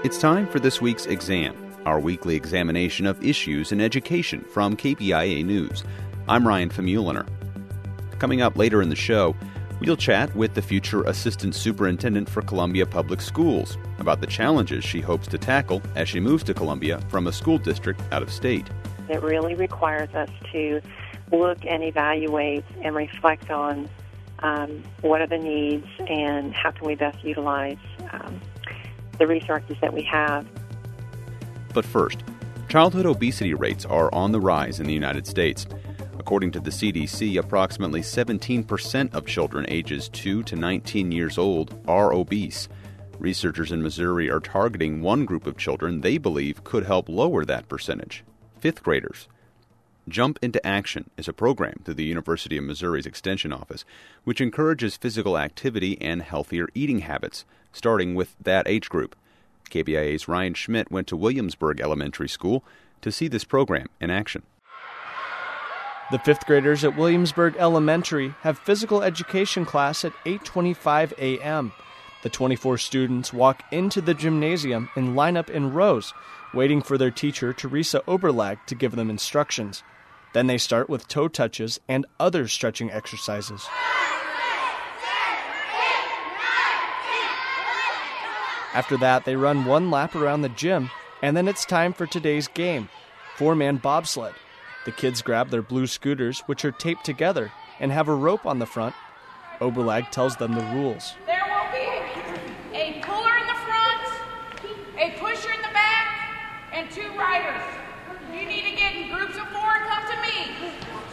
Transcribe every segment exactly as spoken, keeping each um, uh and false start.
It's time for this week's exam, our weekly examination of issues in education from K B I A News. I'm Ryan Famuliner. Coming up later in the show, we'll chat with the future Assistant Superintendent for Columbia Public Schools about the challenges she hopes to tackle as she moves to Columbia from a school district out of state. It really requires us to look and evaluate and reflect on um, what are the needs and how can we best utilize um, the resources that we have. But first, childhood obesity rates are on the rise in the United States. According to the C D C, approximately seventeen percent of children ages two to nineteen years old are obese. Researchers in Missouri are targeting one group of children they believe could help lower that percentage: fifth graders. Jump into Action is a program through the University of Missouri's Extension Office, which encourages physical activity and healthier eating habits, starting with that age group. K B I A's Ryan Schmidt went to Williamsburg Elementary School to see this program in action. The fifth graders at Williamsburg Elementary have physical education class at eight twenty-five a.m. The twenty-four students walk into the gymnasium and line up in rows, waiting for their teacher, Teresa Oberlag, to give them instructions. Then they start with toe touches and other stretching exercises. After that, they run one lap around the gym, and then it's time for today's game, four-man bobsled. The kids grab their blue scooters, which are taped together, and have a rope on the front. Oberlag tells them the rules. There will be a puller in the front, a pusher in the back, and two riders. You need to get in groups of four and come to me.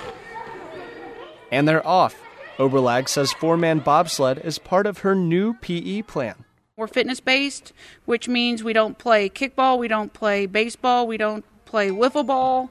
And they're off. Oberlag says four-man bobsled is part of her new P E plan. We're fitness-based, which means we don't play kickball, we don't play baseball, we don't play wiffle ball.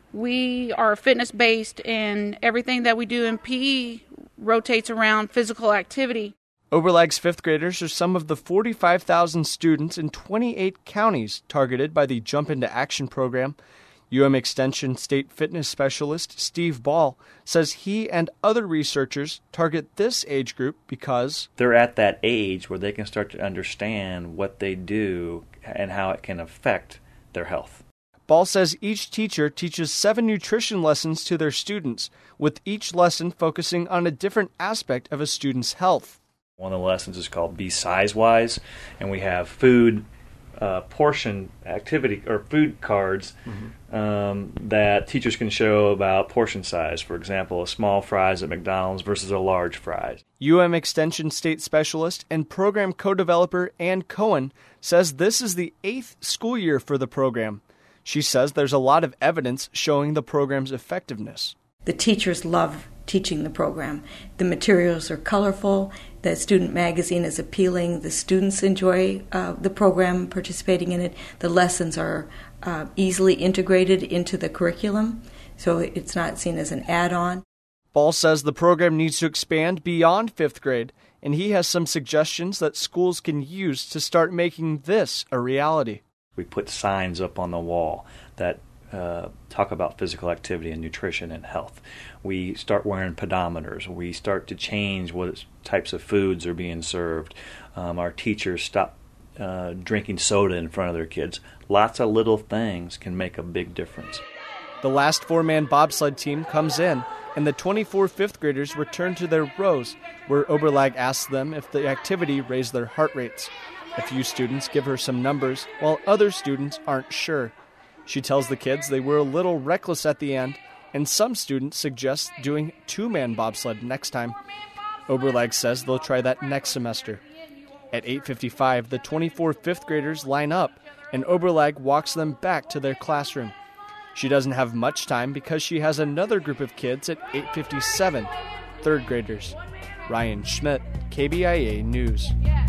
We are fitness-based, and everything that we do in P E rotates around physical activity. Oberlag's fifth graders are some of the forty-five thousand students in twenty-eight counties targeted by the Jump into Action program. U M Extension State Fitness Specialist Steve Ball says he and other researchers target this age group because they're at that age where they can start to understand what they do and how it can affect their health. Ball says each teacher teaches seven nutrition lessons to their students, with each lesson focusing on a different aspect of a student's health. One of the lessons is called Be Size Wise, and we have food uh, portion activity or food cards mm-hmm. um, that teachers can show about portion size. For example, a small fries at McDonald's versus a large fries. U M Extension State Specialist and program co-developer Ann Cohen says this is the eighth school year for the program. She says there's a lot of evidence showing the program's effectiveness. The teachers love teaching the program. The materials are colorful. The student magazine is appealing. The students enjoy uh, the program, participating in it. The lessons are uh, easily integrated into the curriculum, so it's not seen as an add-on. Ball says the program needs to expand beyond fifth grade, and he has some suggestions that schools can use to start making this a reality. We put signs up on the wall that uh, talk about physical activity and nutrition and health. We start wearing pedometers. We start to change what types of foods are being served. Um, our teachers stop uh, drinking soda in front of their kids. Lots of little things can make a big difference. The last four-man bobsled team comes in, and the twenty-four fifth graders return to their rows, where Oberlag asks them if the activity raised their heart rates. A few students give her some numbers, while other students aren't sure. She tells the kids they were a little reckless at the end, and some students suggest doing two-man bobsled next time. Oberlag says they'll try that next semester. At eight fifty-five, the twenty-four fifth graders line up, and Oberlag walks them back to their classroom. She doesn't have much time because she has another group of kids at eight fifty-seven, third graders. Ryan Schmidt, K B I A News.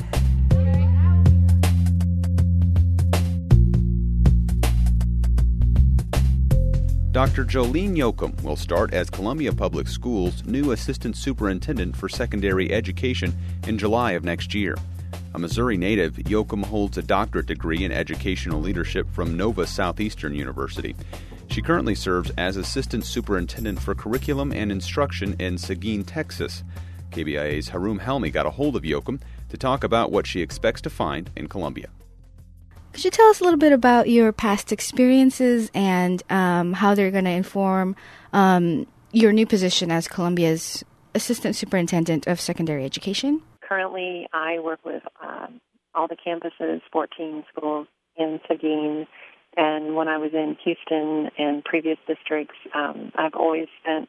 Doctor Jolene Yoakum will start as Columbia Public Schools' new Assistant Superintendent for Secondary Education in July of next year. A Missouri native, Yoakum holds a doctorate degree in educational leadership from Nova Southeastern University. She currently serves as Assistant Superintendent for Curriculum and Instruction in Seguin, Texas. K B I A's Haroom Helmi got a hold of Yoakum to talk about what she expects to find in Columbia. Could you tell us a little bit about your past experiences and um, how they're going to inform um, your new position as Columbia's Assistant Superintendent of Secondary Education? Currently, I work with um, all the campuses, fourteen schools in Seguin, and when I was in Houston and previous districts, um, I've always spent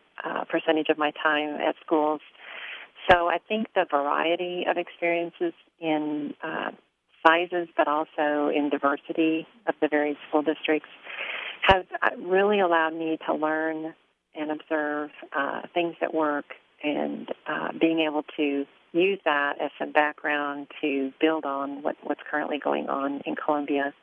a percentage of my time at schools. So I think the variety of experiences in uh, sizes, but also in diversity of the various school districts, has really allowed me to learn and observe uh, things that work, and uh, being able to use that as some background to build on what, what's currently going on in Columbia.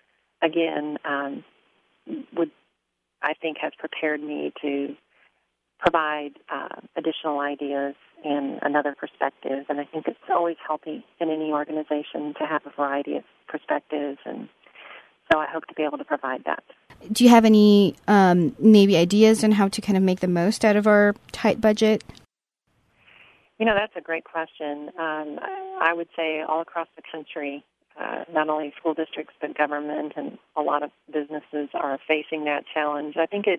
Again, um, would I think has prepared me to provide uh, additional ideas and another perspective. And I think it's always healthy in any organization to have a variety of perspectives, and so I hope to be able to provide that. Do you have any um, maybe ideas on how to kind of make the most out of our tight budget? You know, that's a great question. Um, I would say all across the country, uh, not only school districts but government and a lot of businesses are facing that challenge. I think it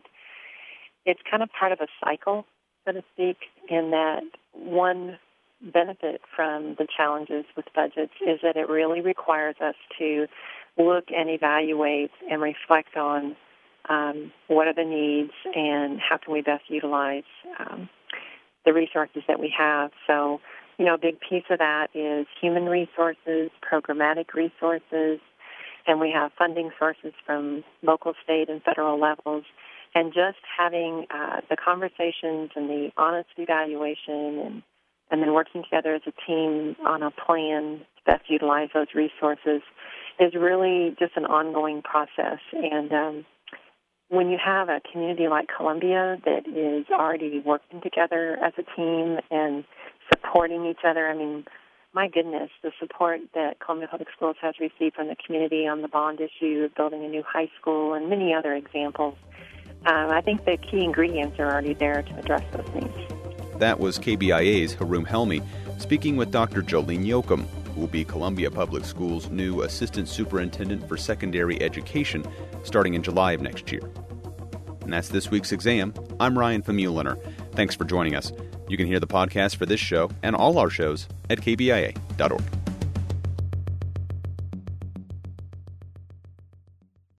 it's kind of part of a cycle, so to speak, in that one benefit from the challenges with budgets is that it really requires us to look and evaluate and reflect on um, what are the needs and how can we best utilize um, the resources that we have. So, you know, a big piece of that is human resources, programmatic resources, and we have funding sources from local, state, and federal levels. And just having uh, the conversations and the honest evaluation and, and then working together as a team on a plan to best utilize those resources is really just an ongoing process. And um, when you have a community like Columbia that is already working together as a team and supporting each other, I mean, my goodness, the support that Columbia Public Schools has received from the community on the bond issue of building a new high school and many other examples, um, I think the key ingredients are already there to address those needs. That was K B I A's Haroom Helmy speaking with Doctor Jolene Yoakum, who will be Columbia Public Schools' new Assistant Superintendent for Secondary Education starting in July of next year. And that's this week's exam. I'm Ryan Famuliner. Thanks for joining us. You can hear the podcast for this show and all our shows at k b i a dot org.